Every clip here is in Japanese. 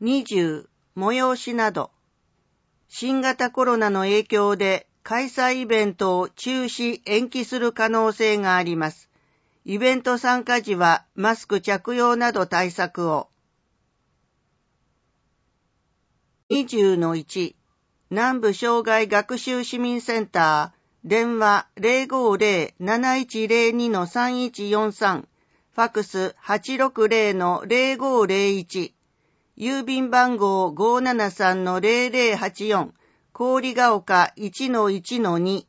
20、催しなど。新型コロナの影響で開催イベントを中止・延期する可能性があります。イベント参加時はマスク着用など対策を。20-1、南部障害学習市民センター、電話 050-7102-3143、ファクス 860-0501、郵便番号 573-0084、郡ヶ丘 1-1-2、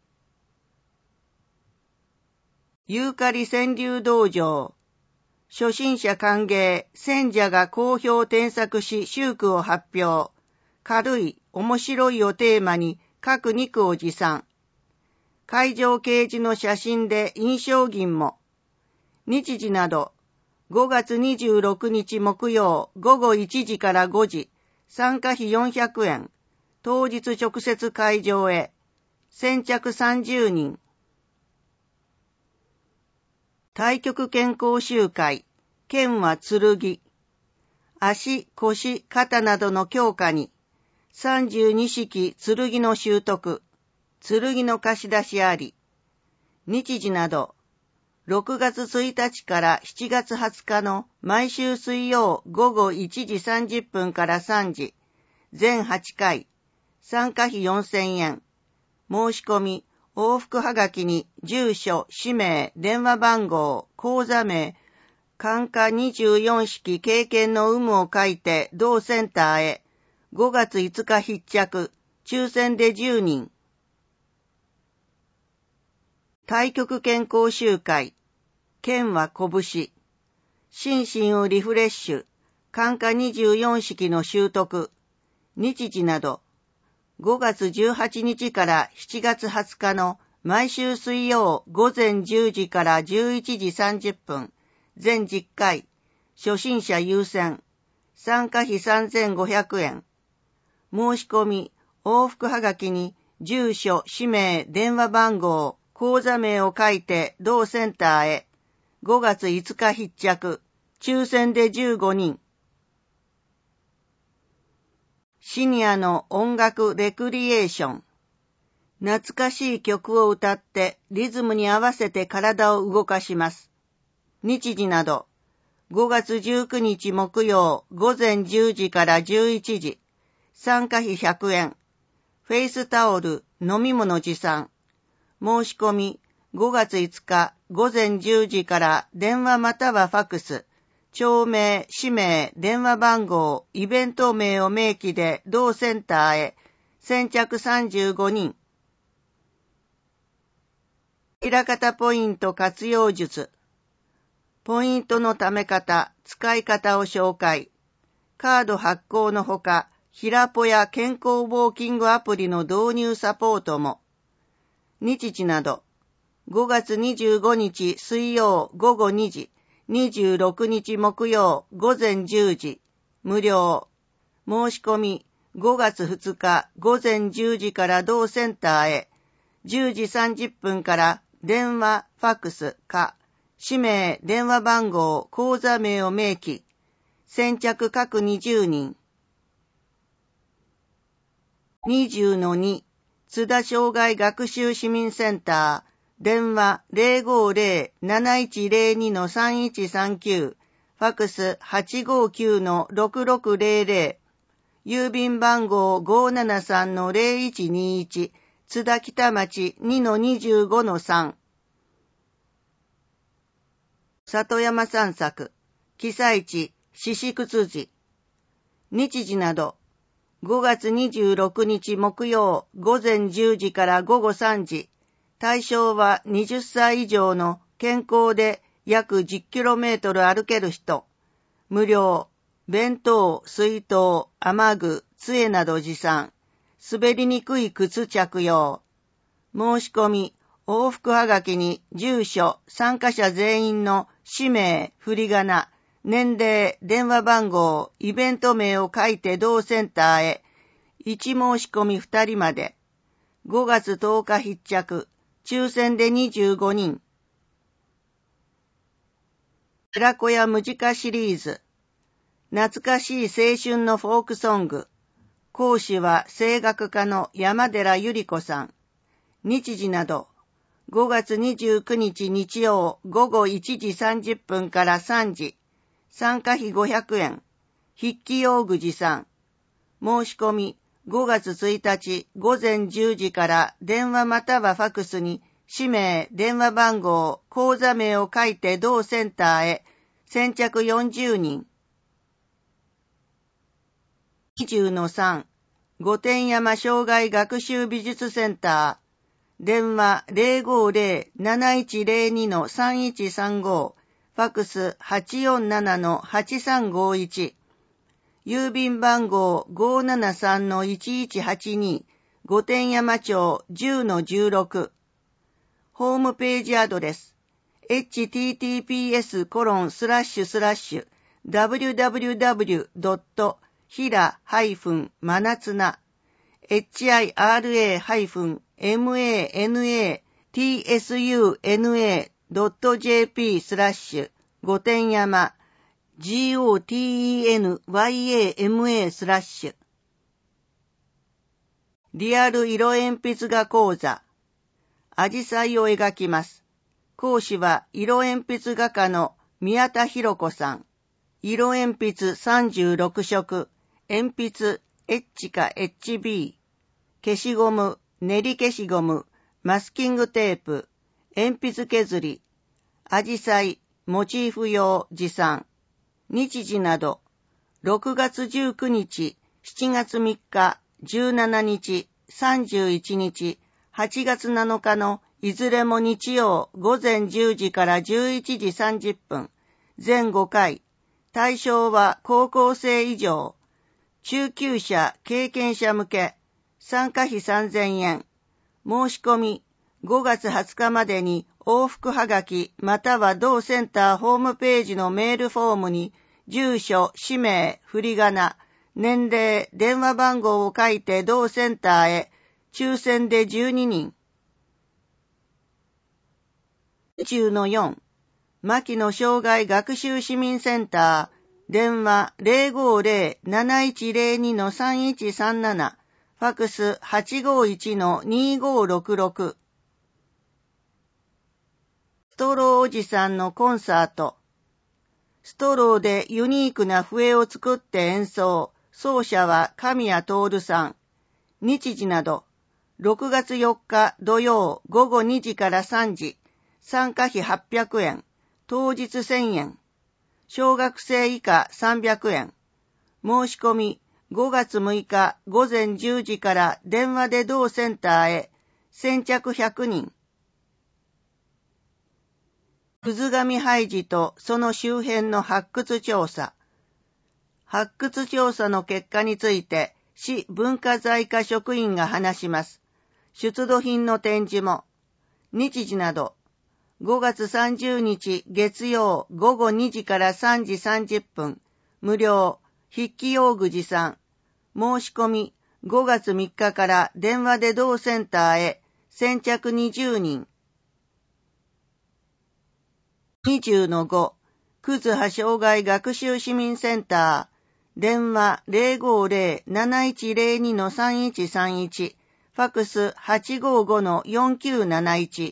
ユーカリ川柳道場、初心者歓迎、選者が好評添削し集句を発表、軽い、面白いをテーマに各2句を持参。会場掲示の写真で印象銀も。日時など、5月26日木曜午後1時から5時、参加費400円、当日直接会場へ、先着30人。太極拳講習会、剣は剣。足、腰、肩などの強化に、32式剣の習得、剣の貸し出しあり。日時など、6月1日から7月20日の毎週水曜午後1時30分から3時、全8回、参加費4000円。申し込み、往復はがきに住所、氏名、電話番号、口座名、管下24式経験の有無を書いて同センターへ。5月5日必着、抽選で10人。太極拳講習会、剣は拳。心身をリフレッシュ、管下24式の習得。日時など、5月18日から7月20日の毎週水曜午前10時から11時30分、全10回、初心者優先、参加費3500円。申し込み、往復はがきに住所、氏名、電話番号、口座名を書いて同センターへ。5月5日必着、抽選で15人。シニアの音楽レクリエーション。懐かしい曲を歌ってリズムに合わせて体を動かします。日時など、5月19日木曜午前10時から11時、参加費100円、フェイスタオル、飲み物持参。申し込み、5月5日午前10時から電話またはファクス、町名、氏名、電話番号、イベント名を明記で同センターへ、先着35人。平方ポイント活用術。ポイントの貯め方、使い方を紹介。カード発行のほか、ヒラポや健康ウォーキングアプリの導入サポートも。日時など、5月25日水曜午後2時、26日木曜午前10時、無料。申し込み、5月2日午前10時から同センターへ、10時30分から電話、ファクスか、氏名、電話番号、口座名を明記、先着各20人。20-2、津田障害学習市民センター、電話 050-7102-3139、ファクス 859-6600、郵便番号 573-0121、津田北町 2-25-3。里山散策、記載地、宍喰寺。日時など、5月26日木曜午前10時から午後3時、対象は20歳以上の健康で約 10km 歩ける人。無料。弁当、水筒、雨具、杖など持参。滑りにくい靴着用。申し込み、往復はがきに住所、参加者全員の氏名、振り仮名、年齢、電話番号、イベント名を書いて同センターへ。1申し込み2人まで。5月10日必着。抽選で25人。寺子屋ムジカシリーズ。 懐かしい青春のフォークソング。講師は声楽家の山寺ゆり子さん。日時など、5月29日日曜午後1時30分から3時。参加費500円。筆記用具持参。申し込み、5月1日午前10時から電話またはファクスに、氏名、電話番号、口座名を書いて同センターへ。先着40人。20-3、御殿山障害学習美術センター。電話 050-7102-3135。ファクス 847-8351。郵便番号 573-1182。御殿山町 10-16。ホームページアドレス。https://www.hira-manatsuna hira-manatsu.jp/ 御殿山 GOTENYAMA/ リアル色鉛筆画講座。アジサイを描きます。講師は色鉛筆画家の宮田博子さん。色鉛筆36色、鉛筆 H か HB、消しゴム、練り消しゴム、マスキングテープ、鉛筆削り、アジサイ、モチーフ用持参。日時など、6月19日、7月3日、17日、31日、8月7日のいずれも日曜午前10時から11時30分、全5回、対象は高校生以上、中級者、経験者向け、参加費3000円、申し込み、5月20日までに往復はがきまたは同センターホームページのメールフォームに、住所、氏名、振り仮名、年齢、電話番号を書いて同センターへ、抽選で12人。20-4、牧野障害学習市民センター、電話 050-7102-3137、ファクス 851-2566。ストローおじさんのコンサート。ストローでユニークな笛を作って演奏。奏者は神谷徹さん。日時など、6月4日土曜午後2時から3時。参加費800円。当日1000円。小学生以下300円。申し込み5月6日午前10時から電話で同センターへ。先着100人。葛上廃寺とその周辺の発掘調査。発掘調査の結果について市文化財課職員が話します。出土品の展示も。日時など、5月30日月曜午後2時から3時30分、無料、筆記用具持参。申し込み5月3日から電話で同センターへ。先着20人。20-5、葛葉障害学習市民センター、電話 050-7102-3131、ファクス 855-4971。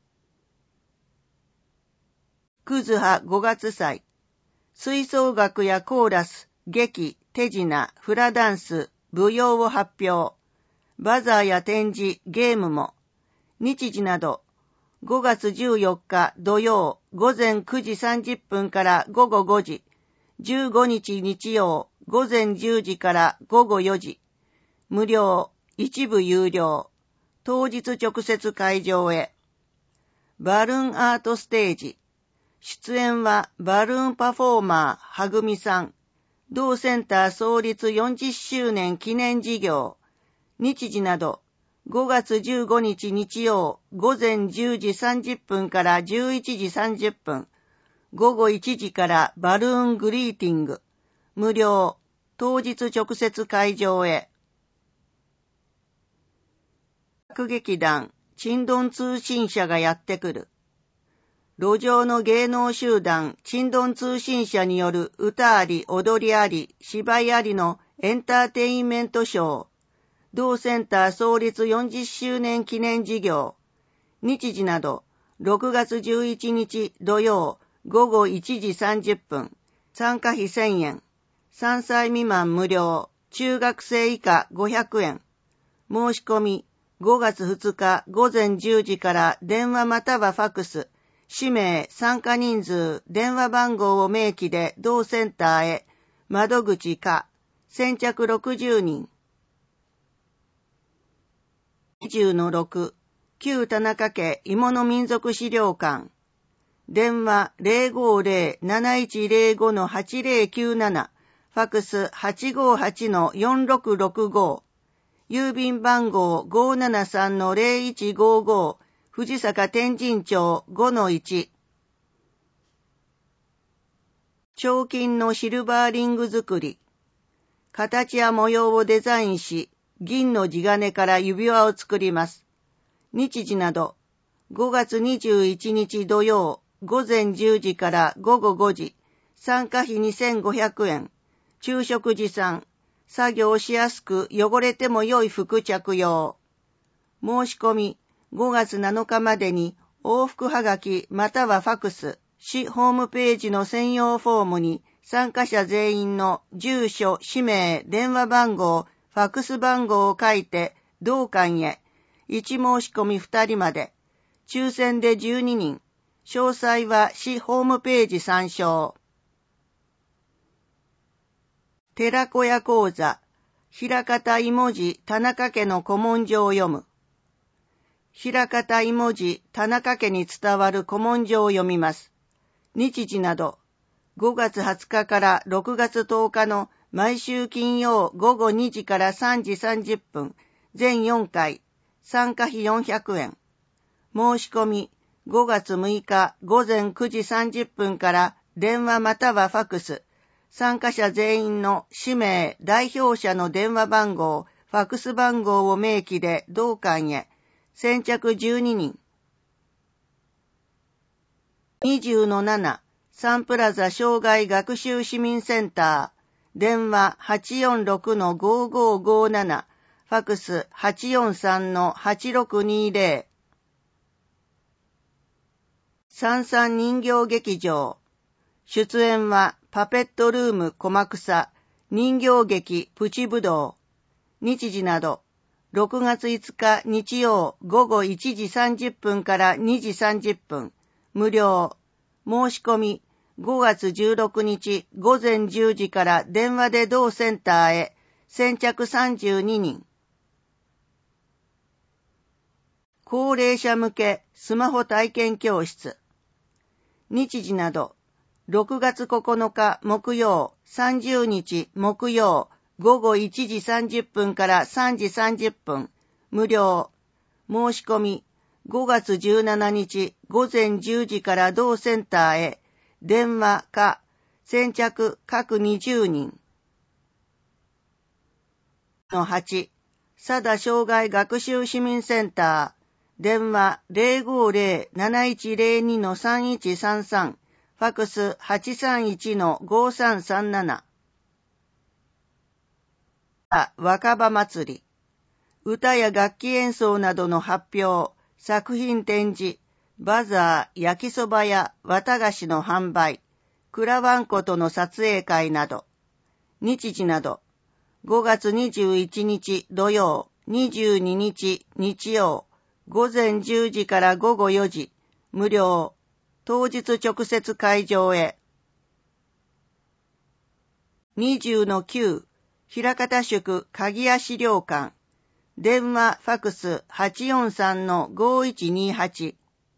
葛葉5月祭、吹奏楽やコーラス、劇、手品、フラダンス、舞踊を発表。バザーや展示、ゲームも。日時など、5月14日土曜午前9時30分から午後5時、15日日曜午前10時から午後4時、無料、一部有料、当日直接会場へ。バルーンアートステージ、出演はバルーンパフォーマーはぐみさん、同センター創立40周年記念事業。日時など、5月15日日曜午前10時30分から11時30分、午後1時からバルーングリーティング、無料、当日直接会場へ。各劇団、珍道通信社がやってくる。 路上の芸能集団ちんどん通信社による歌あり、踊りあり、芝居ありのエンターテインメントショー、同センター創立40周年記念事業、日時など、6月11日土曜午後1時30分、参加費1000円、3歳未満無料、中学生以下500円。申し込み、5月2日午前10時から電話またはファクス、氏名、参加人数、電話番号を明記で同センターへ、窓口か、先着60人。20-6、旧田中家芋の民族資料館。電話 050-7105-8097、ファクス 858-4665、郵便番号 573-0155、藤坂天神町 5-1。彫金のシルバーリング作り。形や模様をデザインし、銀の地金から指輪を作ります。日時など、5月21日土曜、午前10時から午後5時、参加費2500円、昼食持参、作業しやすく汚れても良い服着用。申し込み、5月7日までに往復はがきまたはファクス、市ホームページの専用フォームに参加者全員の住所、氏名、電話番号、ファクス番号を書いて同館へ、1申し込み2人まで、抽選で12人、詳細は市ホームページ参照。寺子屋講座、平方井文字田中家の古文書を読む。平方井文字田中家に伝わる古文書を読みます。日時など、5月20日から6月10日の毎週金曜午後2時から3時30分、全4回、参加費400円。申し込み、5月6日午前9時30分から電話またはファクス、参加者全員の氏名、代表者の電話番号、ファクス番号を明記で同館へ、先着12人。20-7、サンプラザ障害学習市民センター、電話 846-5557、ファクス 843-8620。三々人形劇場。出演はパペットルーム小間草、人形劇プチブドウ。日時など、6月5日日曜午後1時30分から2時30分、無料。申し込み、5月16日午前10時から電話で同センターへ、先着32人。高齢者向けスマホ体験教室。日時など、6月9日木曜、30日木曜、午後1時30分から3時30分、無料。申し込み、5月17日午前10時から同センターへ、電話か、先着各20人。8、佐田障害学習市民センター、電話 050-7102-3133、ファクス 831-5337。若葉祭り。歌や楽器演奏などの発表、作品展示、バザー、焼きそばや綿菓子の販売、くらわんことの撮影会など。日時など、5月21日土曜、22日日曜、午前10時から午後4時、無料、当日直接会場へ。20-9、枚方宿鍵屋資料館、電話ファクス 843-5128。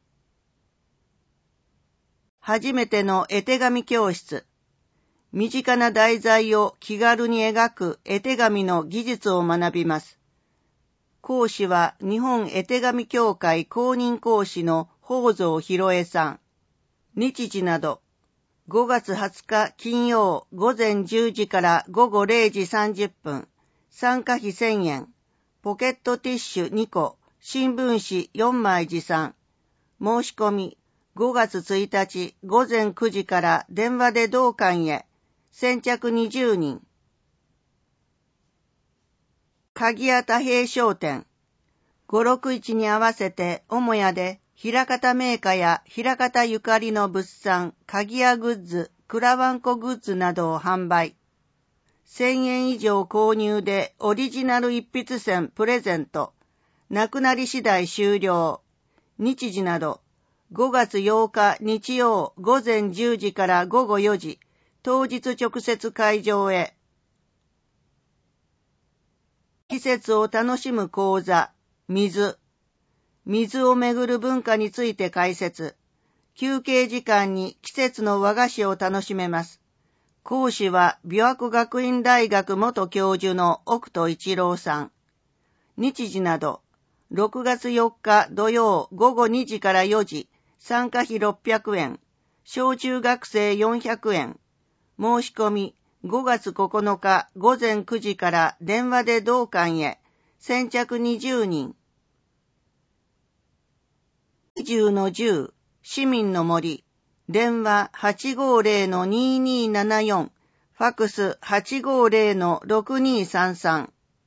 初めての絵手紙教室。身近な題材を気軽に描く絵手紙の技術を学びます。講師は日本絵手紙協会公認講師の北蔵博恵さん。日時など、5月20日金曜午前10時から午後0時30分、参加費1000円、ポケットティッシュ2個、新聞紙4枚持参。申し込み、 5月1日午前9時から電話で同館へ、先着20人。鍵屋太平商店、561に合わせて母屋で、枚方銘菓や枚方ゆかりの物産、鍵屋グッズ、蔵わんこグッズなどを販売。1000円以上購入でオリジナル一筆箋プレゼント。なくなり次第終了。日時など、5月8日日曜午前10時から午後4時、当日直接会場へ。季節を楽しむ講座、水をめぐる文化について解説。休憩時間に季節の和菓子を楽しめます。講師は琵琶湖学院大学元教授の奥戸一郎さん。日時など、6月4日土曜午後2時から4時、参加費600円、小中学生400円。申し込み、5月9日午前9時から電話で同館へ、先着20人。20-10、市民の森、電話 850-2274、ファックス 850-6233。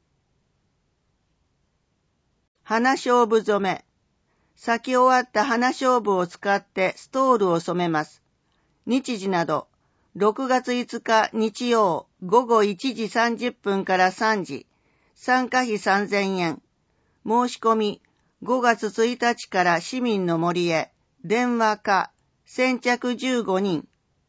花勝負染め、咲き終わった花勝負を使ってストールを染めます。日時など、6月5日日曜午後1時30分から3時、参加費3000円。申し込み、5月1日から市民の森へ、電話か、先着15人。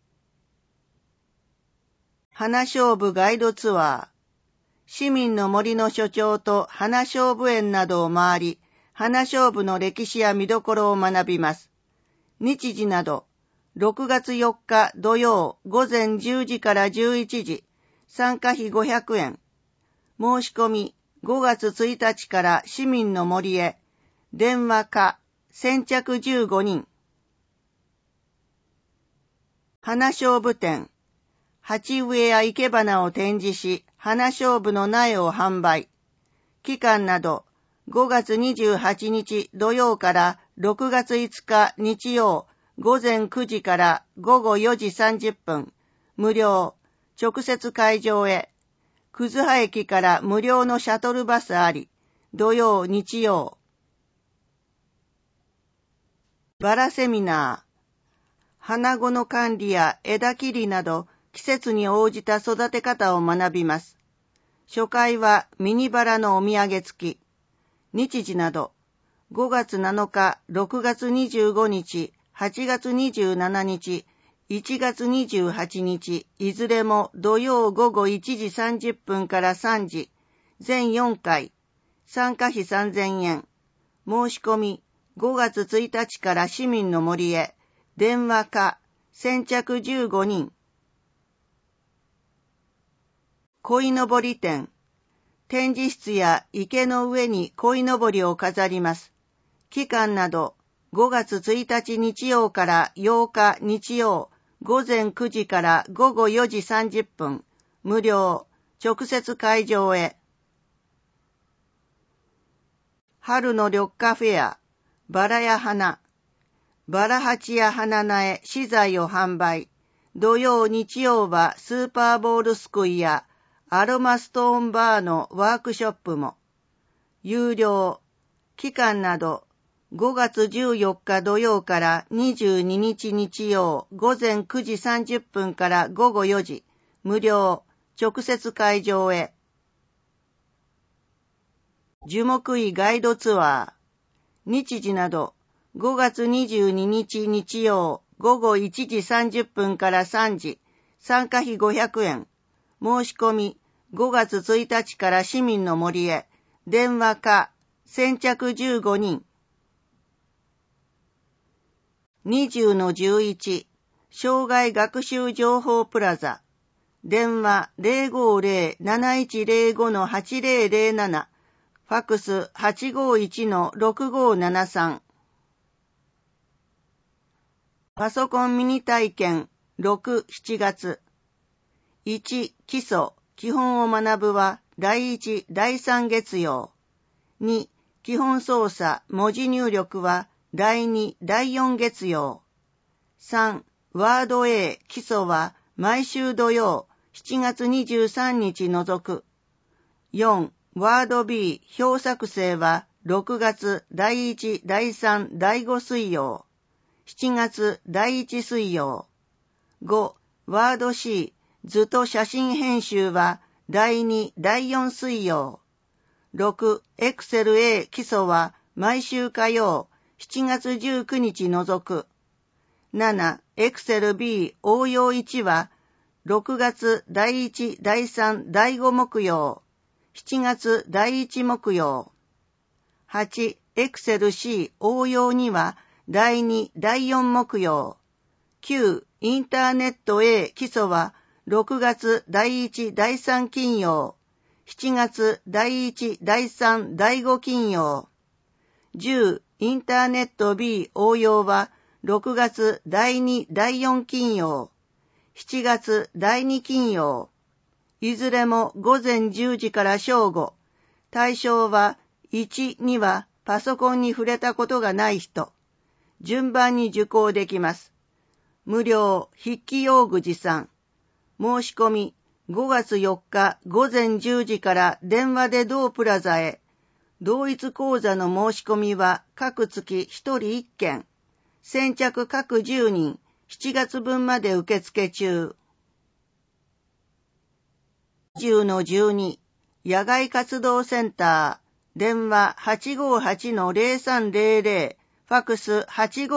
花勝負ガイドツアー。市民の森の所長と花勝負園などを回り、花勝負の歴史や見どころを学びます。日時など、6月4日土曜午前10時から11時、参加費500円。申し込み、5月1日から市民の森へ、電話か、先着15人。花勝負展。鉢植えや生け花を展示し、花勝負の苗を販売。期間など、5月28日土曜から6月5日日曜、午前9時から午後4時30分、無料、直接会場へ。葛葉駅から無料のシャトルバスあり、土曜、日曜。バラセミナー。花後の管理や枝切りなど季節に応じた育て方を学びます。初回はミニバラのお土産付き。日時など5月7日、6月25日、8月27日、1月28日、いずれも土曜午後1時30分から3時、全4回、参加費3000円。申し込み、5月1日から市民の森へ、電話か、先着15人。鯉のぼり展。展示室や池の上に鯉のぼりを飾ります。期間など、5月1日日曜から8日日曜、午前9時から午後4時30分、無料、直接会場へ。春の緑化フェア、バラや花、バラ鉢や花苗、資材を販売。土曜、日曜はスーパーボールすくいやアロマストーンバーのワークショップも。有料、期間など、5月14日土曜から22日日曜午前9時30分から午後4時、無料、直接会場へ。樹木医ガイドツアー。日時など、5月22日日曜午後1時30分から3時、参加費500円。申し込み、5月1日から市民の森へ、電話か、先着15人。20-11、障害学習情報プラザ。電話 050-7105-8007、ファックス 851-6573。パソコンミニ体験6、7月。1、基礎、基本を学ぶは第1、第3月曜。2、基本操作、文字入力は第2、第4月曜。 3、ワード A 基礎は毎週土曜7月23日除く。4、ワード B 表作成は6月第1、第3、第5水曜。7月第1水曜。5、ワード C 図と写真編集は第2、第4水曜。6、エクセル A 基礎は毎週火曜7月19日除く。7、エクセル B 応用1は6月第1、第3、第5木曜。7月第1木曜。8、エクセル C 応用2は第2、第4木曜。9、インターネット A 基礎は6月第1、第3金曜。7月第1、第3、第5金曜。10、インターネット B 応用は6月第2、第4金曜。7月第2金曜。いずれも午前10時から正午。対象は1、2はパソコンに触れたことがない人。順番に受講できます。無料筆記用具持参。申し込み5月4日午前10時から電話で同プラザへ。同一講座の申し込みは各月1人1件。先着各10人、7月分まで受付中。10-12 野外活動センター。電話 858-0300。ファクス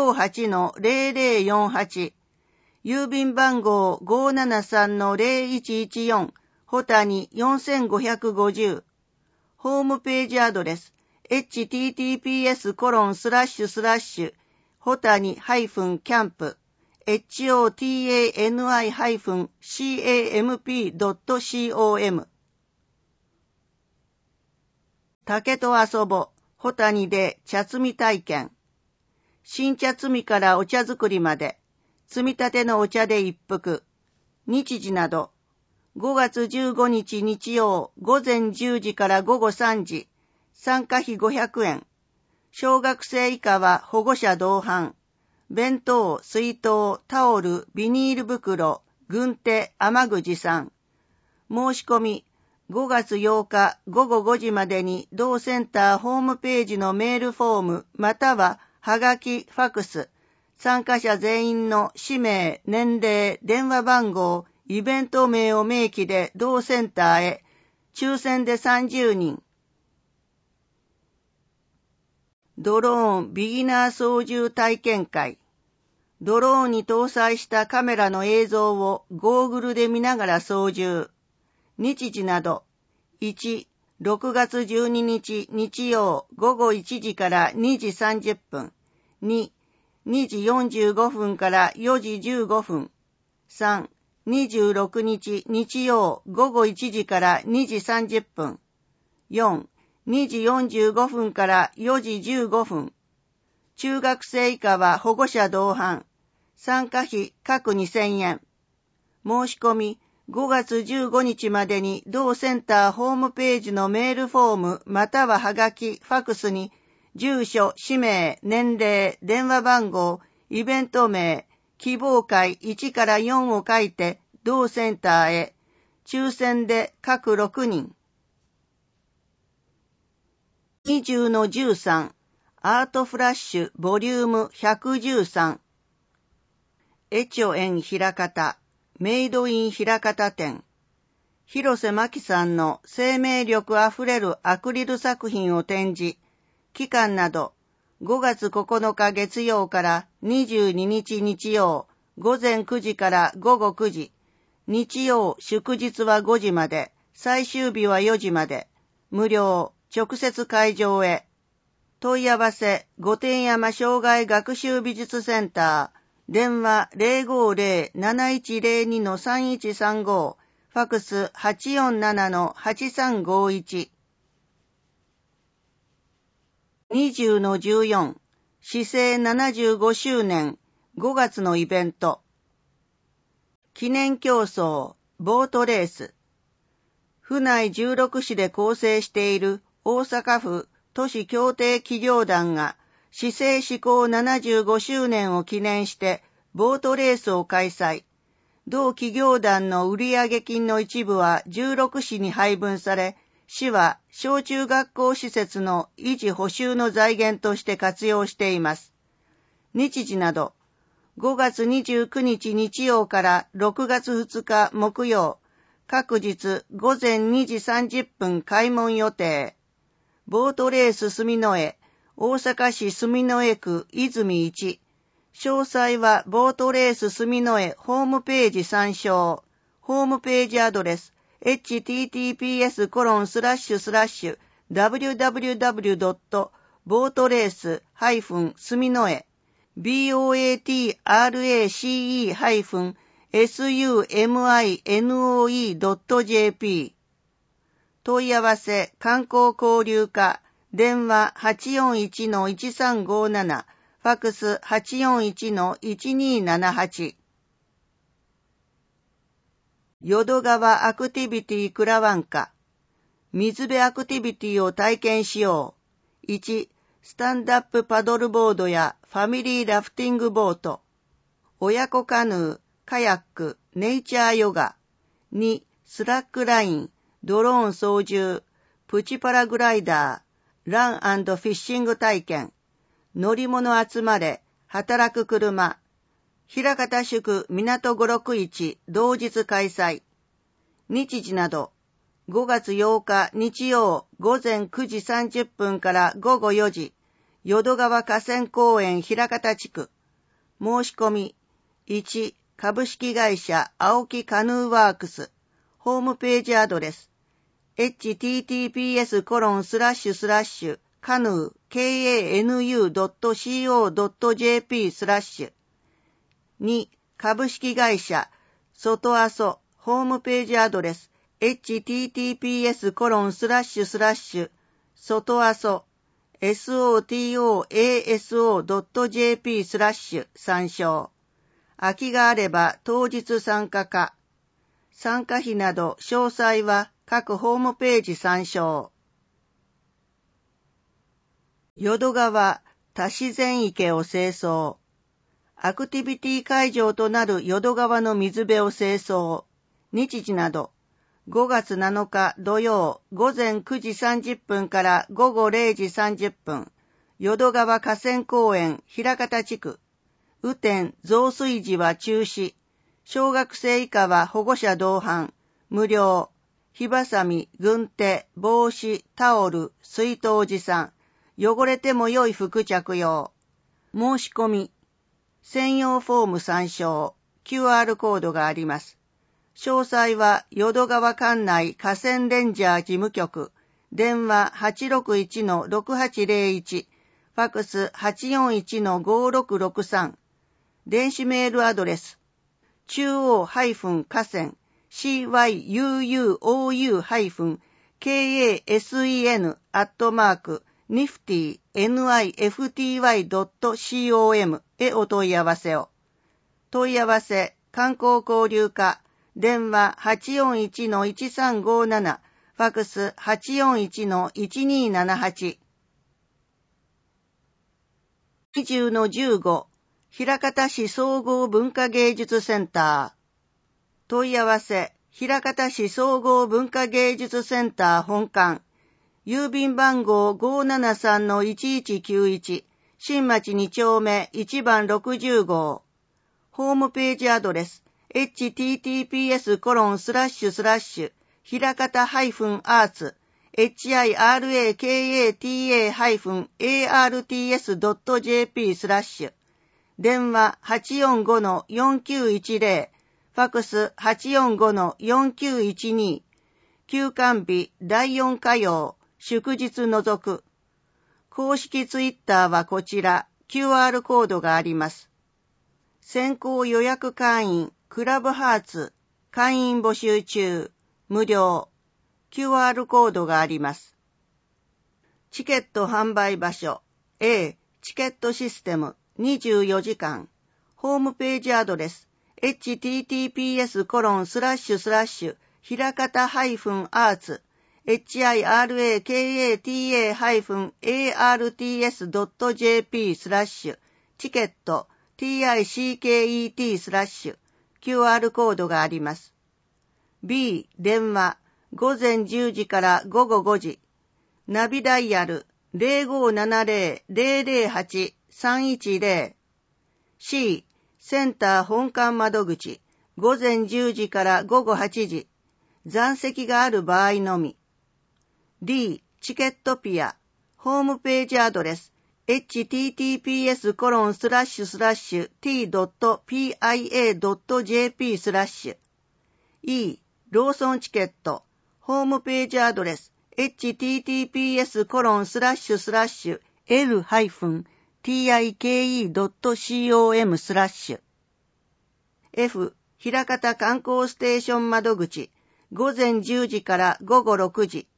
858-0048。郵便番号 573-0114。ホタニ4550。ホームページアドレス https:// ホタニ-キャンプ hotani-camp.com 竹と遊ぼホタニで茶摘み体験。新茶摘みからお茶作りまで摘みたてのお茶で一服。日時など5月15日日曜午前10時から午後3時。参加費500円。小学生以下は保護者同伴。弁当、水筒、タオル、ビニール袋、軍手、雨具持参。申し込み5月8日午後5時までに同センターホームページのメールフォームまたははがき、ファクス。参加者全員の氏名、年齢、電話番号、イベント名を明記で同センターへ。抽選で30人。ドローンビギナー操縦体験会。ドローンに搭載したカメラの映像をゴーグルで見ながら操縦。日時など。1、6月12日日曜午後1時から2時30分。2、2時45分から4時15分。3、26日日曜午後1時から2時30分。4、2時45分から4時15分。中学生以下は保護者同伴。参加費各2000円。申し込み5月15日までに同センターホームページのメールフォームまたははがき、ファクスに住所、氏名、年齢、電話番号、イベント名、希望回1から4を書いて同センターへ。抽選で各6人。20-13アートフラッシュボリューム113エチョエン枚方メイドイン枚方展。広瀬真希さんの生命力あふれるアクリル作品を展示。期間など5月9日月曜から22日日曜午前9時から午後9時。日曜祝日は5時まで、最終日は4時まで。無料、直接会場へ。問い合わせ、御殿山障害学習美術センター。電話 050-7102-3135。ファクス 847-8351。20-14市政75周年5月のイベント。記念競争、ボートレース。府内16市で構成している大阪府都市協定企業団が市政施行75周年を記念してボートレースを開催。同企業団の売上金の一部は16市に配分され、市は小中学校施設の維持補修の財源として活用しています。日時など、5月29日日曜から6月2日木曜、各日午前2時30分開門予定。ボートレース住之江、大阪市住之江区泉1。詳細はボートレース住之江ホームページ参照。ホームページアドレス https://www.boatrace-suminoe.jp 問い合わせ観光交流課電話 841-1357 ファックス 841-1278 淀川アクティビティクラワンカ水辺アクティビティを体験しよう。1、スタンダップパドルボードやファミリーラフティングボート。親子カヌー、カヤック、ネイチャーヨガ。2、スラックライン、ドローン操縦、プチパラグライダー、ラン&フィッシング体験。乗り物集まれ、働く車。枚方宿港561同日開催。日時など、5月8日日曜午前9時30分から午後4時、淀川河川公園枚方地区。申し込み、1、株式会社青木カヌーワークス。ホームページアドレス、https://kanu.co.jp/2、株式会社外阿蘇ホームページアドレス https://sotoaso sotoaso.jp/ 参照。空きがあれば当日参加か。参加費など詳細は各ホームページ参照。淀川多自然池を清掃。アクティビティ会場となる淀川の水辺を清掃。日時など、5月7日土曜午前9時30分から午後0時30分、淀川河川公園枚方地区。雨天増水時は中止。小学生以下は保護者同伴。無料。火ばさみ、軍手、帽子、タオル、水筒持参。汚れても良い服着用。申し込み。専用フォーム参照。QR コードがあります。詳細は淀川管内河川レンジャー事務局。電話 861-6801。ファックス 841-5663。電子メールアドレス。中央河川CYUUOU-kasen@nifty.com へお問い合わせを。問い合わせ観光交流課電話 841-1357 ファックス 841-1278 20-15枚方市総合文化芸術センター。問い合わせ、枚方市総合文化芸術センター本館。郵便番号 573-1191、新町2丁目1番60号。ホームページアドレス、https:// 枚方-arts hirakata-arts.jp/ 電話 845-4910 ファックス 845-4912 休館日第4火曜祝日除く。公式ツイッターはこちら QR コードがあります。先行予約会員クラブハーツ会員募集中無料 QR コードがあります。チケット販売場所 A チケットシステム24時間ホームページアドレス https:// 枚方-arts hirakata-arts.jp/ チケット ticket/QR コードがあります。B、電話、午前10時から午後5時。ナビダイヤル 0570-008-310。C、センター本館窓口、午前10時から午後8時。残席がある場合のみ。D、チケットピア、ホームページアドレス、https://t.pia.jp/。E、ローソンチケット、ホームページアドレス、https://l-tike.com/。F、枚方観光ステーション窓口、午前10時から午後6時。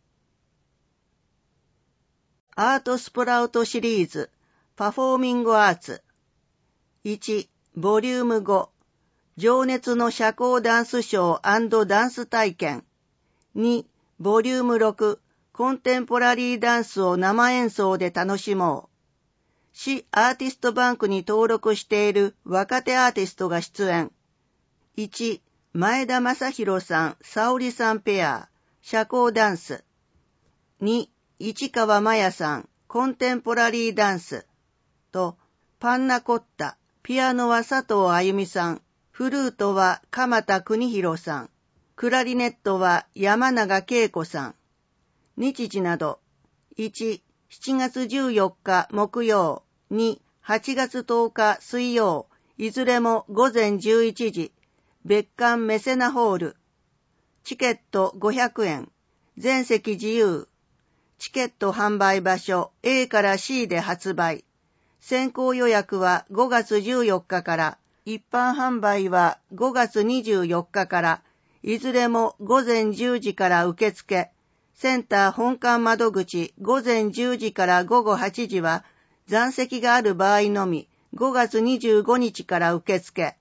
アートスプラウトシリーズ、パフォーミングアーツ。1、ボリューム5、情熱の社交ダンスショー&ダンス体験。2、ボリューム6、コンテンポラリーダンスを生演奏で楽しもう。市アーティストバンクに登録している若手アーティストが出演。1、前田正宏さん、沙織さんペア、社交ダンス。2、市川真也さん、コンテンポラリーダンス。と、パンナコッタ、ピアノは佐藤あゆみさん、フルートは鎌田邦弘さん、クラリネットは山永恵子さん。日時など、1、7月14日木曜、2、8月10日水曜、いずれも午前11時、別館メセナホール。チケット500円、全席自由。チケット販売場所 A から C で発売。先行予約は5月14日から、一般販売は5月24日から、いずれも午前10時から受付。センター本館窓口午前10時から午後8時は、残席がある場合のみ、5月25日から受付。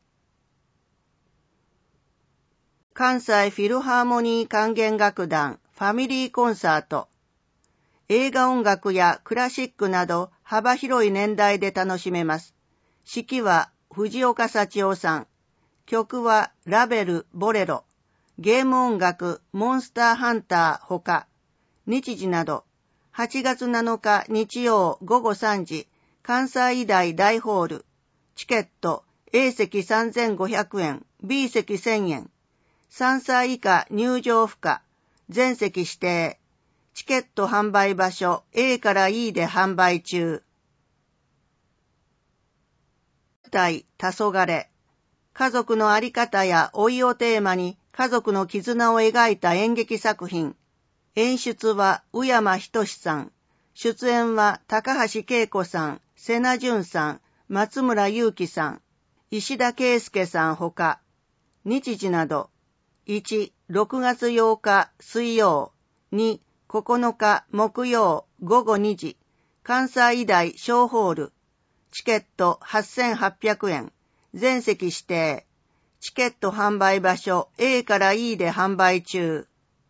関西フィルハーモニー管弦楽団ファミリーコンサート。映画音楽やクラシックなど幅広い年代で楽しめます。指揮は藤岡幸夫さん。曲はラベル、ボレロ。ゲーム音楽、モンスターハンターほか。日時など、8月7日日曜午後3時、関西医大大ホール。チケット、A 席3500円、B 席1000円。3歳以下入場不可。全席指定。チケット販売場所 A から E で販売中。対黄昏。家族のあり方や老いをテーマに家族の絆を描いた演劇作品。演出は宇山仁さん。出演は高橋恵子さん、瀬名淳さん、松村祐樹さん、石田圭介さんほか。日時など。1、6月8日水曜。2、9日木曜午後2時。関西医大小ホール。チケット8800円。全席指定。チケット販売場所 A から E で販売中。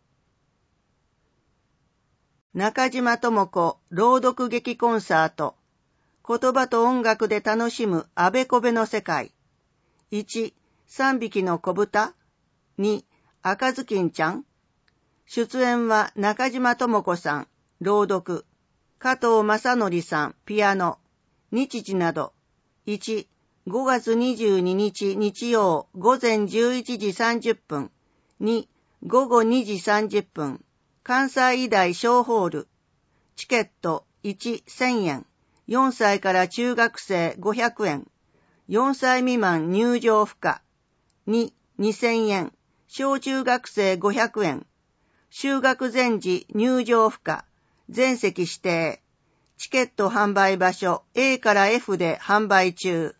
中島智子朗読劇コンサート。言葉と音楽で楽しむあべこべの世界。1、3匹の子豚。2、赤ずきんちゃん。出演は中島智子さん、朗読。加藤正則さん、ピアノ。日時など。1、5月22日日曜午前11時30分。2、午後2時30分。関西医大小ホール。チケット1、1000円。4歳から中学生500円。4歳未満入場不可。2、2000円。小中学生500円。就学前時入場不可。全席指定。チケット販売場所 A から F で販売中。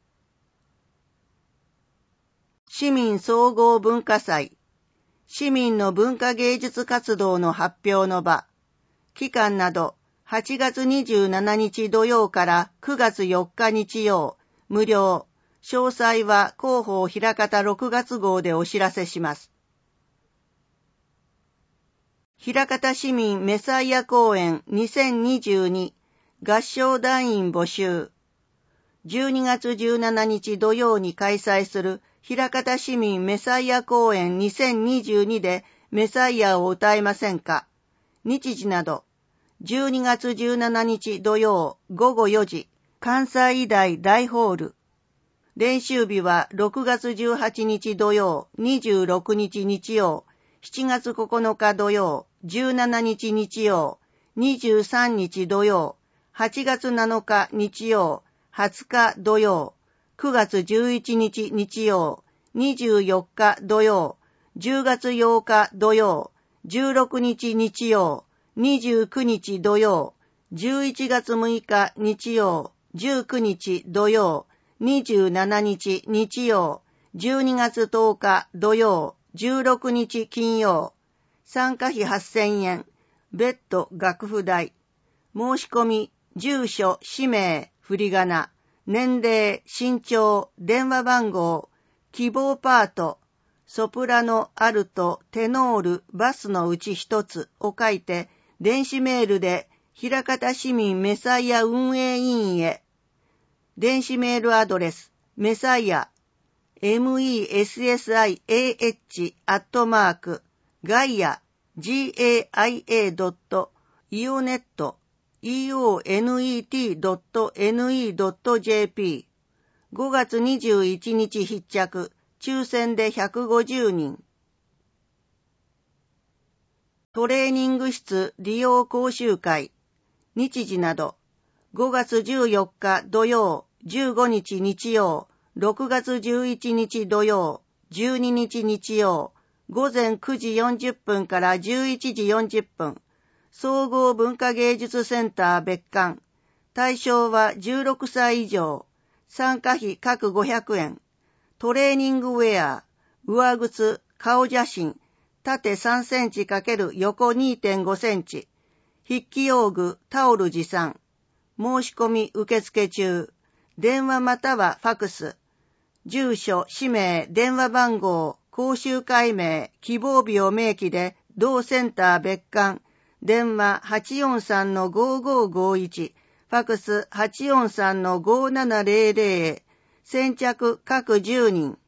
市民総合文化祭。市民の文化芸術活動の発表の場。期間など8月27日土曜から9月4日日曜。無料。詳細は広報枚方6月号でお知らせします。枚方市民メサイア公演2022合唱団員募集。 12月17日土曜に開催する枚方市民メサイア公演2022でメサイアを歌えませんか。日時など、12月17日土曜午後4時、関西医大大ホール。練習日は6月18日土曜、26日日曜、7月9日土曜、17日日曜、23日土曜、8月7日日曜、20日土曜、9月11日日曜、24日土曜、10月8日土曜、16日日曜、29日土曜、11月6日日曜、19日土曜、27日日曜、12月10日土曜、16日金曜。参加費8000円。別途楽譜代。申し込み、住所、氏名、振り仮名、年齢、身長、電話番号、希望パート、ソプラノ、アルト、テノール、バスのうち一つを書いて、電子メールで、枚方市民メサイア運営委員へ。電子メールアドレス、メサイア、messiah gaia.ionet.net.jp 5月21日必着、抽選で150人。トレーニング室利用講習会、日時など、5月14日土曜、15日日曜、6月11日土曜、12日日曜、午前9時40分から11時40分、総合文化芸術センター別館、対象は16歳以上、参加費各500円、トレーニングウェア、上靴、顔写真、縦3センチ×横 2.5 センチ、筆記用具、タオル持参、申し込み受付中、電話またはファクス、住所、氏名、電話番号、講習会名、希望日を明記で、同センター別館、電話 843-5551、ファクス 843-5700、先着各10人。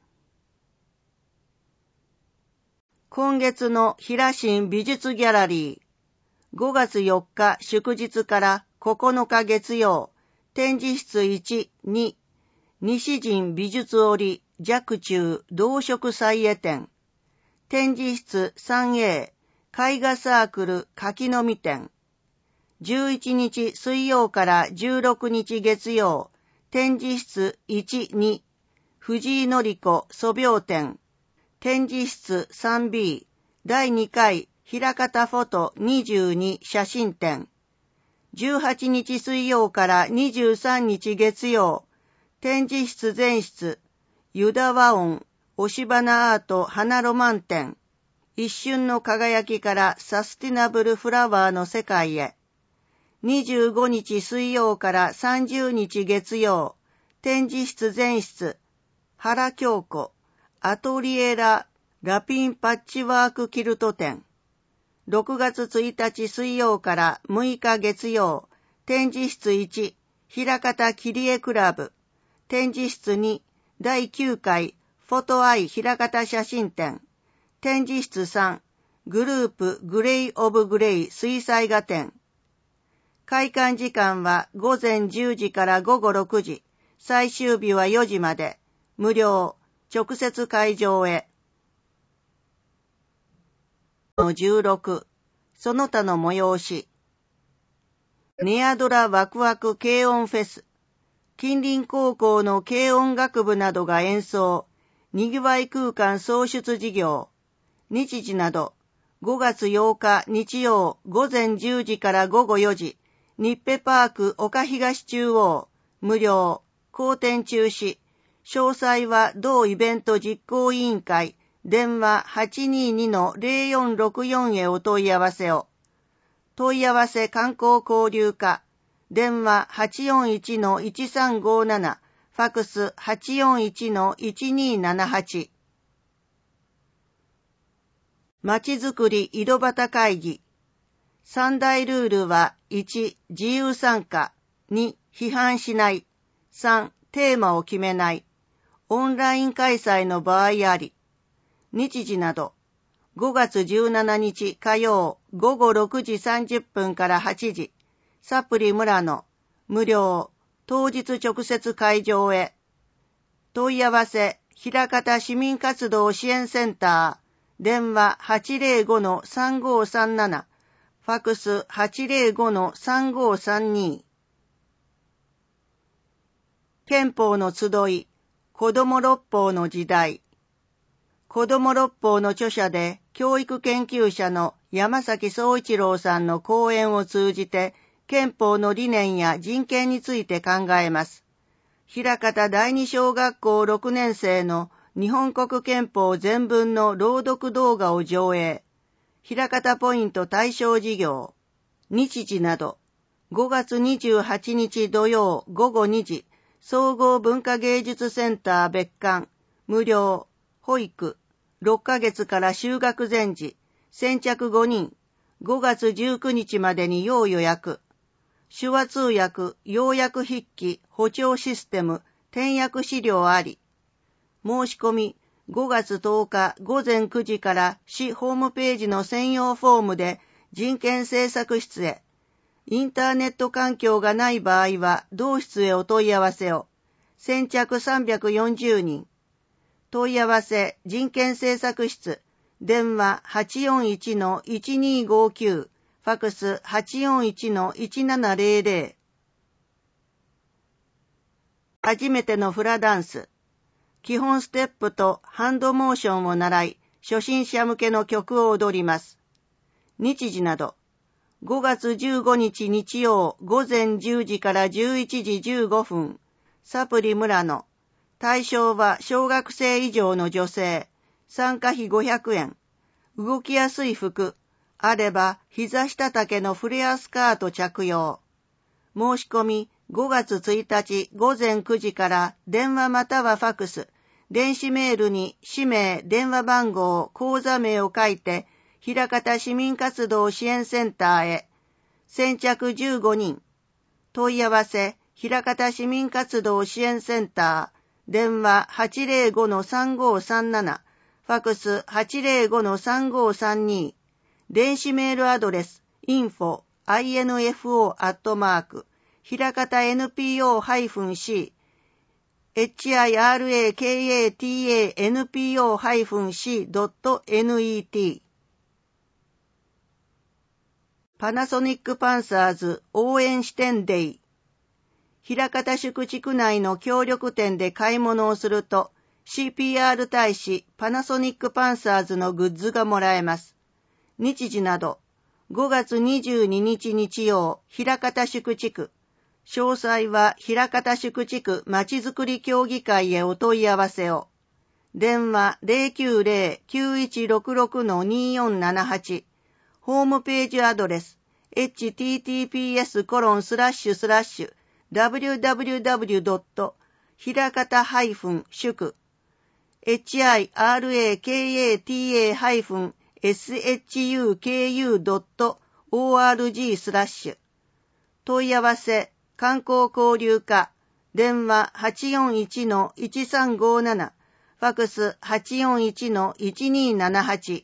今月の平新美術ギャラリー、5月4日祝日から9日月曜、展示室1、2、西陣美術折若冲動植祭絵展。展示室 3A 絵画サークル書き飲み展。11日水曜から16日月曜。展示室 1、2 藤井紀子素描展。展示室 3B 第2回枚方フォト22写真展。18日水曜から23日月曜。展示室全室、ユダ和音、押し花アート花ロマン展。一瞬の輝きからサスティナブルフラワーの世界へ。25日水曜から30日月曜。展示室全室、原京子、アトリエラ・ラピンパッチワークキルト展。6月1日水曜から6日月曜。展示室1、枚方切り絵クラブ。展示室2、第9回フォトアイ枚方写真展。展示室3、グループグレイ・オブ・グレイ水彩画展。開館時間は午前10時から午後6時、最終日は4時まで、無料、直接会場へ。16、その他の催し。ネアドラワクワク軽音フェス。近隣高校の軽音楽部などが演奏、にぎわい空間創出事業。日時など、5月8日日曜午前10時から午後4時、日ペパーク岡東中央、無料、後展中止。詳細は同イベント実行委員会、電話 822-0464 へお問い合わせを。問い合わせ観光交流課。電話 841-1357、ファクス 841-1278。まちづくり井戸端会議。三大ルールは、1、自由参加、2、批判しない、3、丁テーマを決めないオンライン開催の場合あり、日時など5月17日火曜午後6時30分から8時、サプリ村の無料当日直接会場へ。問い合わせ、枚方市民活動支援センター、電話 805-3537、ファクス 805-3532。憲法の集い、子ども六法の時代。子ども六法の著者で教育研究者の山崎総一郎さんの講演を通じて憲法の理念や人権について考えます。枚方第二小学校6年生の日本国憲法全文の朗読動画を上映。枚方ポイント対象事業。日時など5月28日土曜午後2時、総合文化芸術センター別館、無料、保育、6ヶ月から就学前時、先着5人、5月19日までに要予約。手話通訳、要約筆記、補聴システム、転訳資料あり。申し込み、5月10日午前9時から市ホームページの専用フォームで人権政策室へ。インターネット環境がない場合は同室へお問い合わせを。先着340人。問い合わせ、人権政策室、電話 841-1259、ファクス 841-1700。初めてのフラダンス。基本ステップとハンドモーションを習い、初心者向けの曲を踊ります。日時など、5月15日日曜午前10時から11時15分、サプリ村の。対象は小学生以上の女性。参加費500円。動きやすい服。あれば膝下丈のフレアスカート着用。申し込み5月1日午前9時から電話またはファクス、電子メールに氏名、電話番号、口座名を書いて、枚方市民活動支援センターへ。先着15人。問い合わせ、枚方市民活動支援センター、電話 805-3537、ファクス 805-3532。電子メールアドレス info 枚方 NPO-C hirakata-npo-c.net パナソニックパンサーズ応援支店デイ。枚方宿地区内の協力店で買い物をすると CPR 大使パナソニックパンサーズのグッズがもらえます。日時など5月22日日曜、枚方宿地区。詳細は枚方宿地区まちづくり協議会へお問い合わせを。電話 090-9166-2478。ホームページアドレス https://www. 枚方-宿hirakata-shuku.org/ 問い合わせ、観光交流課、電話 841-1357、ファクス 841-1278。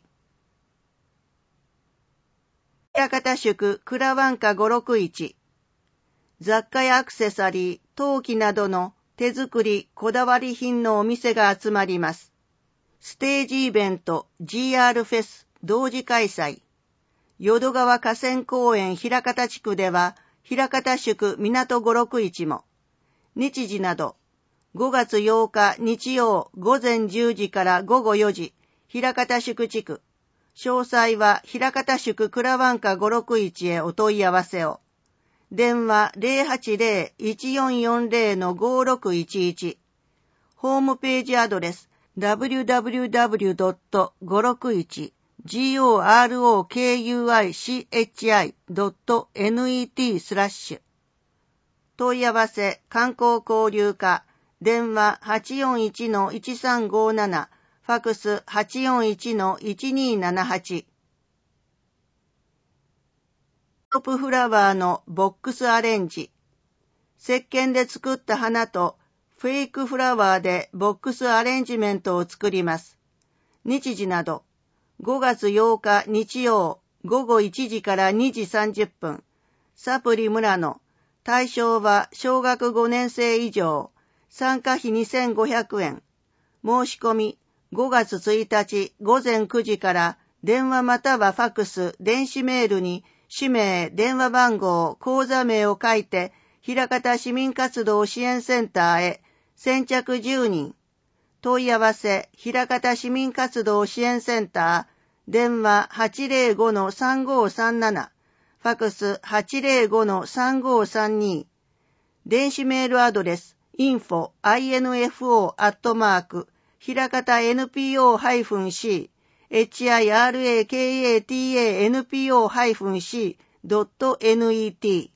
枚方宿蔵湾家561。雑貨やアクセサリー、陶器などの手作り、こだわり品のお店が集まります。ステージイベント GR フェス同時開催。淀川河川公園枚方地区では、枚方宿港561も。日時など、5月8日日曜午前10時から午後4時、枚方宿地区。詳細は枚方宿蔵湾家561へお問い合わせを。電話 080-1440-5611。ホームページアドレス www.561GOROKUICHI.net/ 問い合わせ観光交流課電話 841-1357ファクス 841-1278。 トップフラワーのボックスアレンジ。石鹸で作った花とフフェイクフラワーでボックスアレンジメントを作ります。日時など、5月8日日曜午後1時から2時30分、サプリ村野、対象は小学5年生以上、参加費2500円。申し込み5月1日午前9時から電話またはファックス、電子メールに氏名、電話番号、口座名を書いて、枚方市民活動支援センターへ先着10人。問い合わせ、枚方市民活動支援センター、電話 805-3537、ファックス 805-3532、電子メールアドレス、info 枚方 npo-c、hirakata-npo-c.net。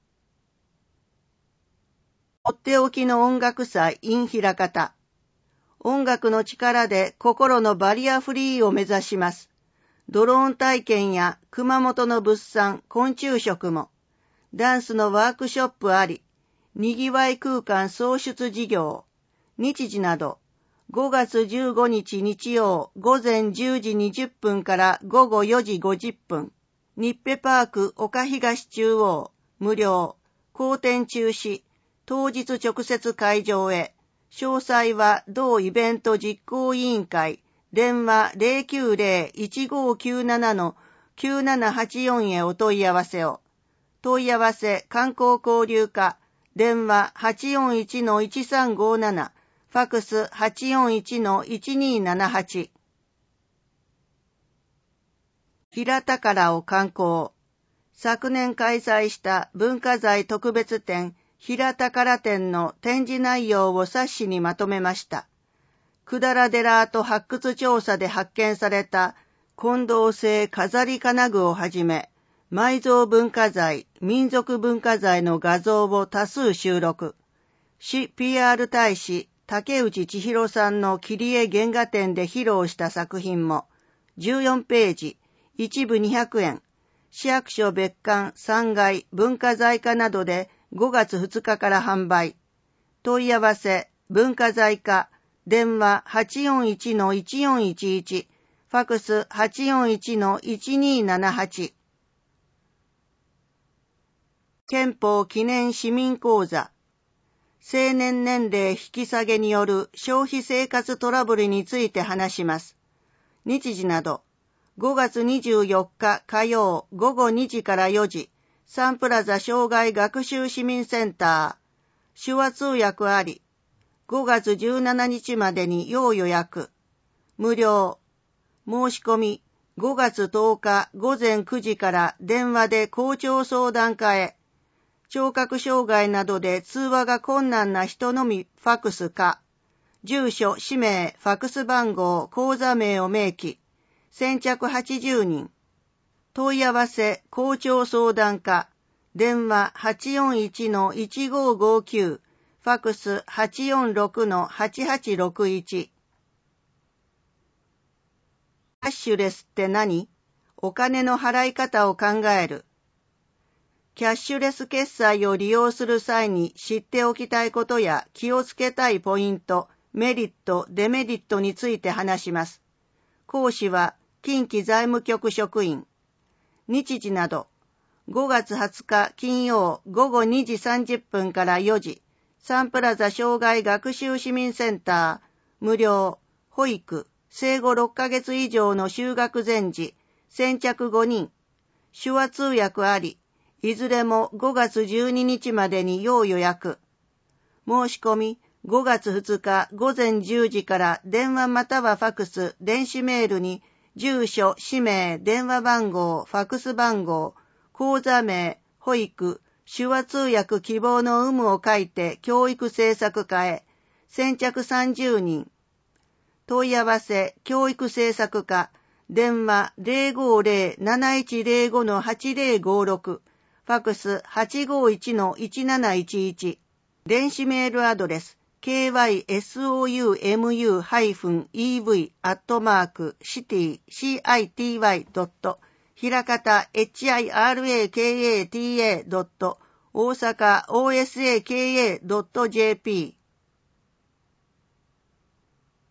とっておきの音楽祭 in 枚方。音楽の力で心のバリアフリーを目指します。ドローン体験や熊本の物産、昆虫食も、ダンスのワークショップあり、にぎわい空間創出事業、日時など、5月15日日曜午前10時20分から午後4時50分、日ペパーク岡東中央、無料、公展中止、当日直接会場へ、詳細は同イベント実行委員会、電話 090-1597-9784 へお問い合わせを。問い合わせ観光交流課、電話 841-1357、ファックス 841-1278。平宝を観光。昨年開催した文化財特別展、平宝展の展示内容を冊子にまとめました。百済寺跡発掘調査で発見された金銅製飾り金具をはじめ、埋蔵文化財、民族文化財の画像を多数収録。市 PR 大使竹内千尋さんの切り絵原画展で披露した作品も、14ページ、一部200円、市役所別館3階文化財課などで5月2日から販売。問い合わせ、文化財課、電話 841-1411、ファックス 841-1278。憲法記念市民講座。成年年齢引き下げによる消費生活トラブルについて話します。日時など、5月24日火曜午後2時から4時、サンプラザ障害学習市民センター、手話通訳あり、5月17日までに要予約、無料、申し込み、5月10日午前9時から電話で校長相談課へ、聴覚障害などで通話が困難な人のみファックスか、住所、氏名、ファックス番号、口座名を明記、先着80人。問い合わせ、校長相談課、電話 841-1559、ファックス 846-8861。キャッシュレスって何？お金の払い方を考える。キャッシュレス決済を利用する際に知っておきたいことや気をつけたいポイント、メリット、デメリットについて話します。講師は近畿財務局職員。日時など、5月20日金曜午後2時30分から4時、サンプラザ障害学習市民センター、無料、保育、生後6ヶ月以上の就学前時、先着5人、手話通訳あり、いずれも5月12日までに要予約。申し込み5月2日午前10時から電話またはファックス、電子メールに住所、氏名、電話番号、ファックス番号、口座名、保育、手話通訳希望の有無を書いて教育政策課へ、先着30人。問い合わせ、教育政策課、電話 050-7105-8056、ファックス 851-1711、電子メールアドレス、kysoum-ev-city.city.hiraka hirakata.osaka osaka.jp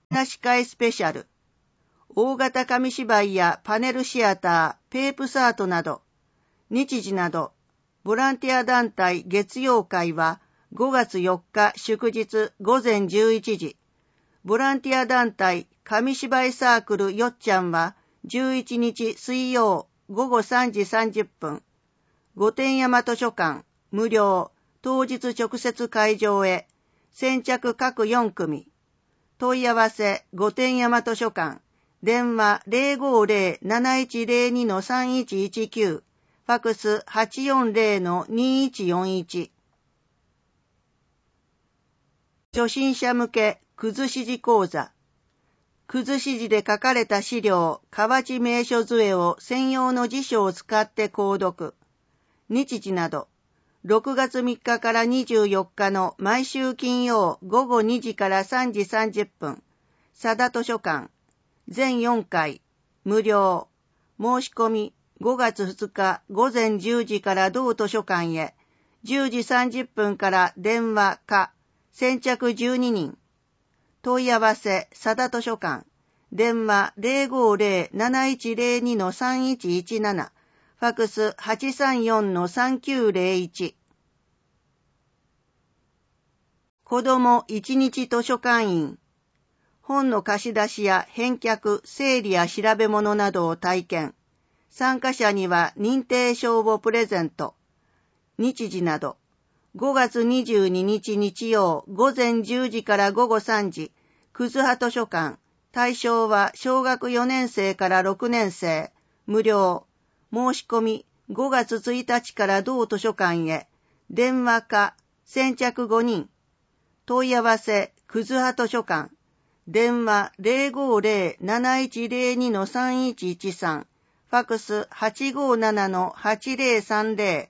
話し会スペシャル、大型紙芝居やパネルシアター、ペープサートなど、日時など、ボランティア団体月曜会は5月4日祝日午前11時、ボランティア団体紙芝居サークルよっちゃんは11日水曜午後3時30分、御殿山図書館無料当日直接会場へ、先着各4組、問い合わせ御殿山図書館、電話 050-7102-3119、ファクス 840-2141。初心者向けくずし字講座。くずし字で書かれた資料、河内名所図を専用の辞書を使って購読。日時など、6月3日から24日の毎週金曜午後2時から3時30分、佐田図書館、全4回、無料、申し込み5月2日午前10時から同図書館へ、10時30分から電話か、先着12人、問い合わせ、佐田図書館、電話 050-7102-3117、ファクス 834-3901。子ども一日図書館員。本の貸し出しや返却、整理や調べ物などを体験。参加者には認定証をプレゼント。日時など。5月22日日曜午前10時から午後3時、葛葉図書館。対象は小学4年生から6年生。無料。申し込み5月1日から同図書館へ。電話か、先着5人。問い合わせ、葛葉図書館。電話 050-7102-3113。ファクス 857-8030。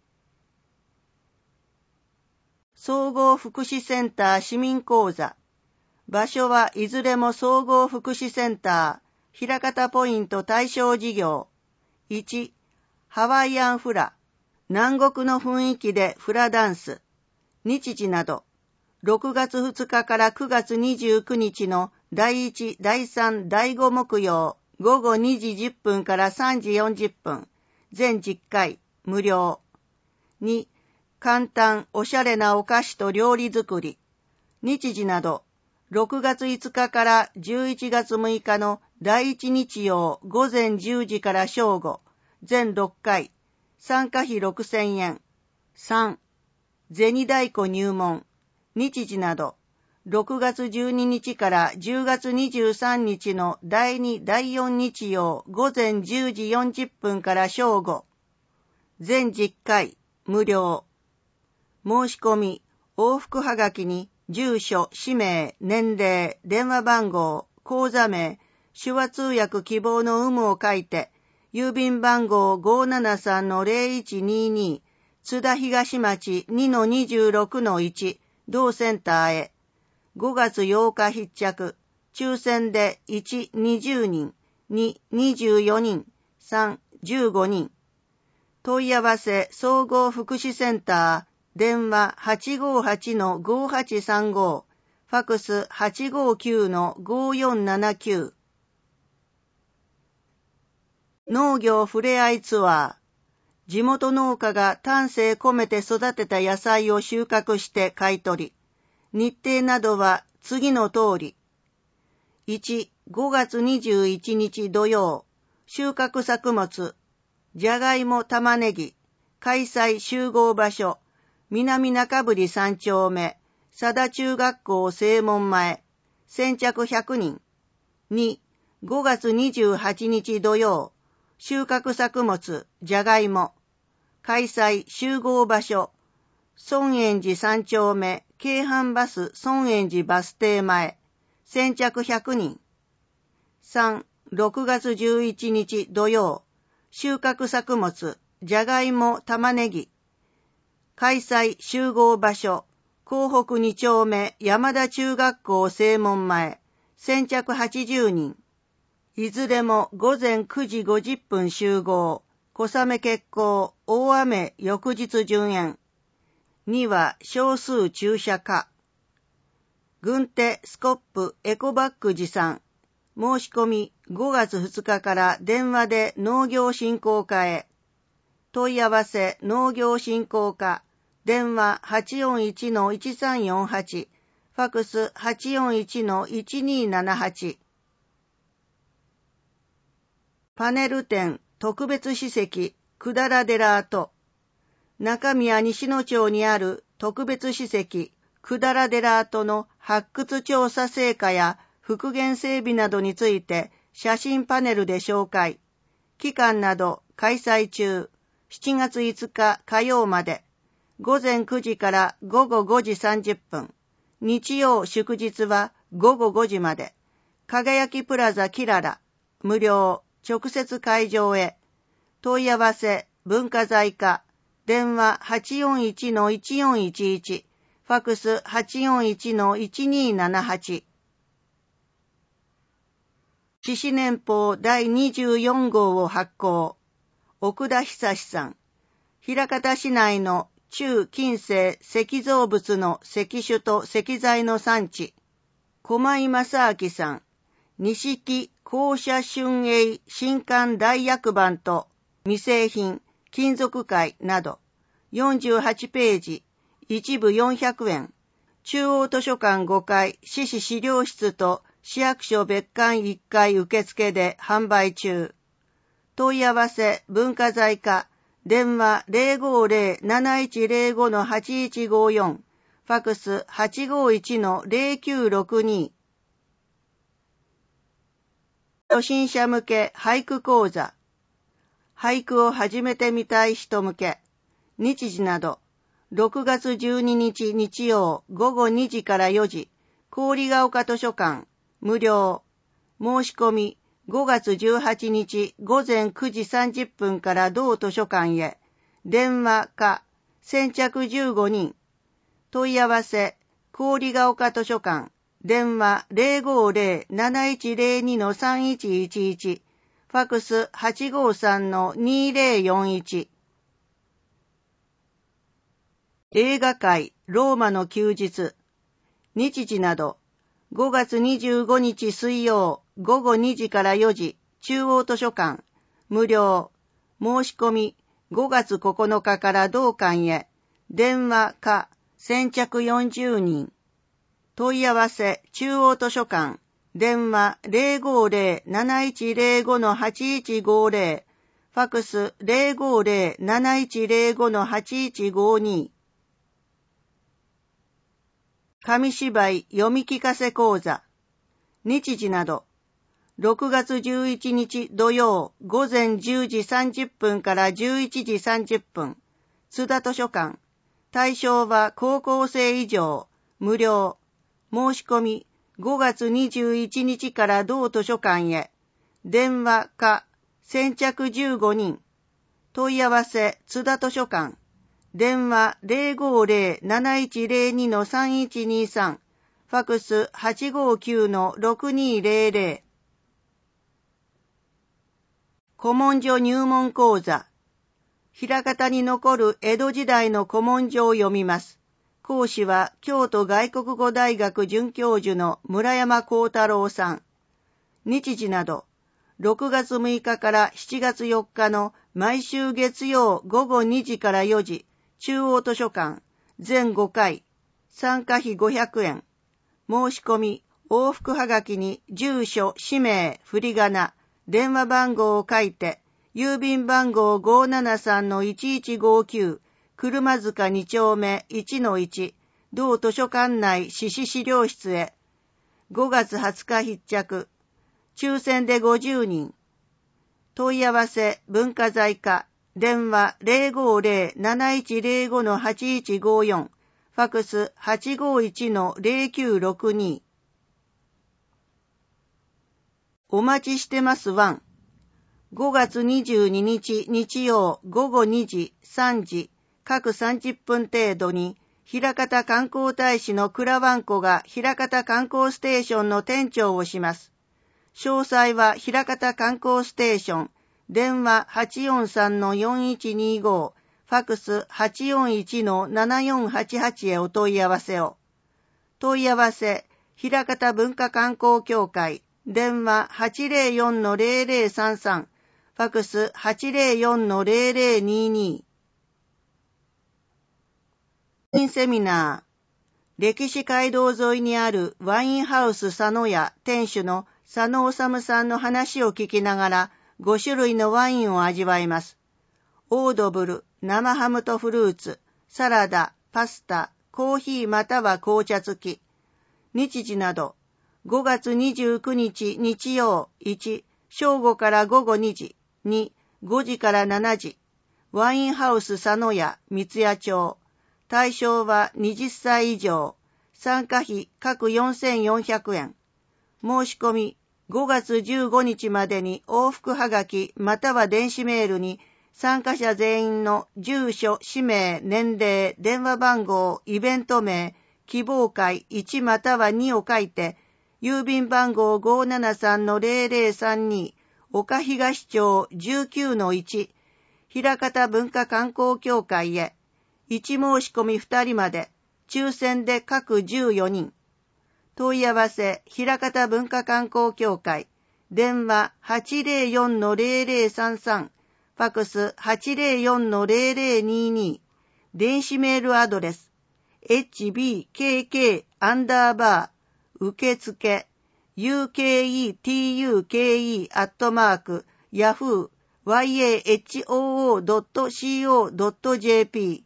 総合福祉センター市民講座。場所はいずれも総合福祉センター、枚方ポイント対象事業。1、ハワイアンフラ。南国の雰囲気でフラダンス。日時など。6月2日から9月29日の第1、第3、第5木曜、午後2時10分から3時40分。全10回、無料。2、簡単、おしゃれなお菓子と料理作り。日時など。6月5日から11月6日の第1日曜午前10時から正午、全6回、参加費6000円。3、銭太鼓入門。日時など、6月12日から10月23日の第2、第4日曜午前10時40分から正午、全10回、無料。申し込み、往復はがきに、住所、氏名、年齢、電話番号、口座名、手話通訳希望の有無を書いて、郵便番号 573-0122、津田東町 2-26-1、同センターへ。5月8日必着。抽選で1、20人、2、24人、3、15人。問い合わせ、総合福祉センター、電話 858-5835、ファクス 859-5479。農業ふれあいツアー。地元農家が丹精込めて育てた野菜を収穫して買い取り。日程などは次の通り。1、5月21日土曜。収穫作物。じゃがいも玉ねぎ。開催集合場所。南中振3丁目。佐田中学校正門前。先着100人。2、5月28日土曜。収穫作物。じゃがいも。開催集合場所。孫園寺3丁目。京阪バス孫園寺バス停前。先着100人。3、6月11日土曜。収穫作物。じゃがいも玉ねぎ。開催集合場所。港北2丁目山田中学校正門前。先着80人。いずれも午前9時50分集合。小雨決行。大雨翌日順延。2は少数駐車可。 軍手スコップエコバッグ持参。申し込み5月2日から電話で農業振興課へ。問い合わせ農業振興課。電話 841-1348。ファクス 841-1278。パネル展特別史跡百済寺跡。中宮西野町にある特別史跡百済寺跡の発掘調査成果や復元整備などについて写真パネルで紹介。期間など開催中。7月5日火曜まで。午前9時から午後5時30分。日曜祝日は午後5時まで。輝きプラザキララ。無料。直接会場へ。問い合わせ文化財課。電話 841-1411。ファクス 841-1278。獅子年報第24号を発行。奥田久さん。枚方市内の中近世石造物の石種と石材の産地。駒井正明さん。錦校舎春英新館大役版と未製品、金属塊など。48ページ。一部400円。中央図書館5階市史資料室と市役所別館1階受付で販売中。問い合わせ文化財課。電話 050-7105-8154。ファクス 851-0962。初心者向け俳句講座。俳句を始めてみたい人向け。日時など。6月12日日曜午後2時から4時。郡ヶ丘図書館。無料。申し込み。5月18日午前9時30分から同図書館へ。電話か。先着15人。問い合わせ。郡ヶ丘図書館。電話 050-7102-3111。ファクス 853-2041。映画界ローマの休日。日時など。5月25日水曜午後2時から4時。中央図書館。無料。申し込み。5月9日から同館へ。電話か。先着40人。問い合わせ中央図書館。電話 050-7105-8150。ファクス 050-7105-8152。紙芝居読み聞かせ講座。日時など。6月11日土曜午前10時30分から11時30分。津田図書館。対象は高校生以上。無料。申し込み。5月21日から同図書館へ。電話か。先着15人。問い合わせ津田図書館。電話 050-7102-3123。ファクス 859-6200。古文書入門講座。枚方に残る江戸時代の古文書を読みます。講師は京都外国語大学准教授の村山幸太郎さん。日時など、6月6日から7月4日の毎週月曜午後2時から4時、中央図書館、全5回、参加費500円。申し込み、往復はがきに住所、氏名、振り仮名、電話番号を書いて、郵便番号 573-1159、車塚2丁目 1-1、同図書館内市史資料室へ。5月20日必着。抽選で50人。問い合わせ文化財課。電話 050-7105-8154。ファクス 851-0962。お待ちしてます1。5月22日日曜午後2時、3時、各30分程度に、枚方観光大使の倉ワンコが枚方観光ステーションの店長をします。詳細は枚方観光ステーション、電話 843-4125、ファクス 841-7488 へお問い合わせを。問い合わせ、 枚方文化観光協会、電話 804-0033、ファクス 804-0022。セミナー。歴史街道沿いにあるワインハウス佐野屋店主の佐野治さんの話を聞きながら5種類のワインを味わいます。オードブル、生ハムとフルーツ、サラダ、パスタ、コーヒーまたは紅茶付き。日時など、5月29日日曜1、正午から午後2時、2、5時から7時。ワインハウス佐野屋、三ツ谷町。対象は20歳以上。参加費各4400円。申し込み5月15日までに往復はがきまたは電子メールに参加者全員の住所、氏名、年齢、電話番号、イベント名、希望会1または2を書いて、郵便番号 573-0032、岡東町 19-1、枚方文化観光協会へ、1申し込み2人まで、抽選で各14人。問い合わせ、枚方文化観光協会、電話 804-0033、ファクス 804-0022、電子メールアドレス、hbkk_ 受付、uketuke@yahoo.co.jp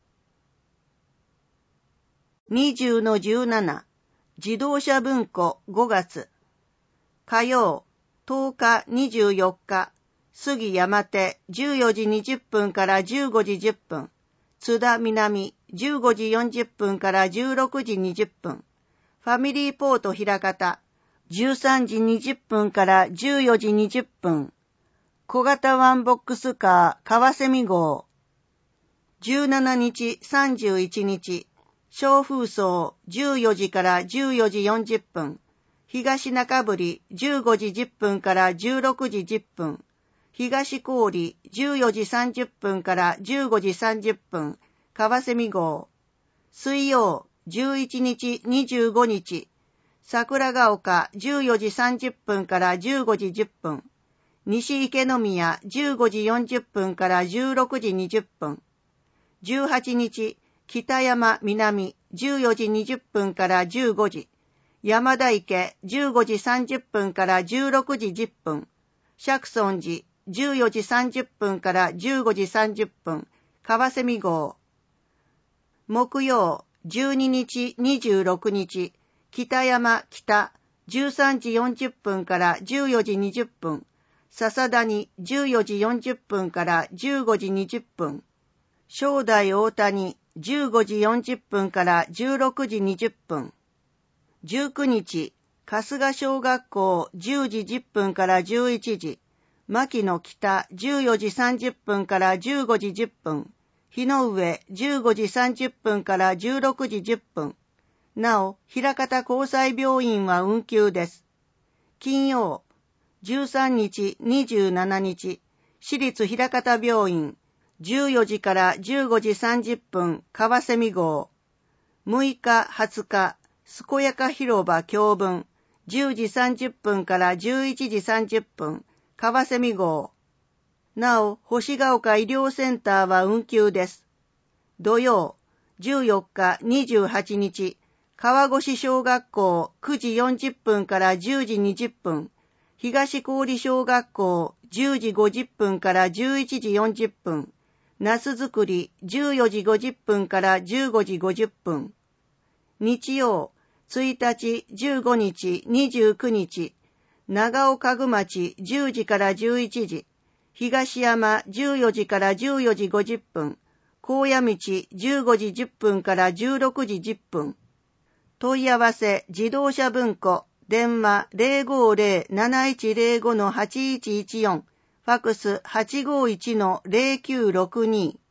20-17自動車文庫5月火曜10日24日杉山手14時20分から15時10分津田南15時40分から16時20分ファミリーポート枚方13時20分から14時20分小型ワンボックスカー川蝉号17日31日小風荘14時から14時40分。東中堀15時10分から16時10分。東郡14時30分から15時30分。川蝉号。水曜11日25日。桜ヶ丘14時30分から15時10分。西池宮15時40分から16時20分。18日。北山南14時20分から15時、山田池15時30分から16時10分、釈尊寺14時30分から15時30分、川蝉号。木曜12日26日、北山北13時40分から14時20分、笹谷14時40分から15時20分、正代大谷15時40分から16時20分。19日、春日小学校10時10分から11時。牧野北14時30分から15時10分。日の上15時30分から16時10分。なお、枚方交際病院は運休です。金曜、13日27日、私立枚方病院。14時から15時30分、川蝉号。6日20日、健やか広場教文。10時30分から11時30分、川蝉号。なお、星ヶ丘医療センターは運休です。土曜、14日28日、川越小学校9時40分から10時20分、東郡小学校10時50分から11時40分、ナス作り14時50分から15時50分。日曜、1日、15日、29日、長岡具町10時から11時、東山14時から14時50分、高野道15時10分から16時10分。問い合わせ、自動車文庫、電話 050-7105-8114、ファクス 851-0962。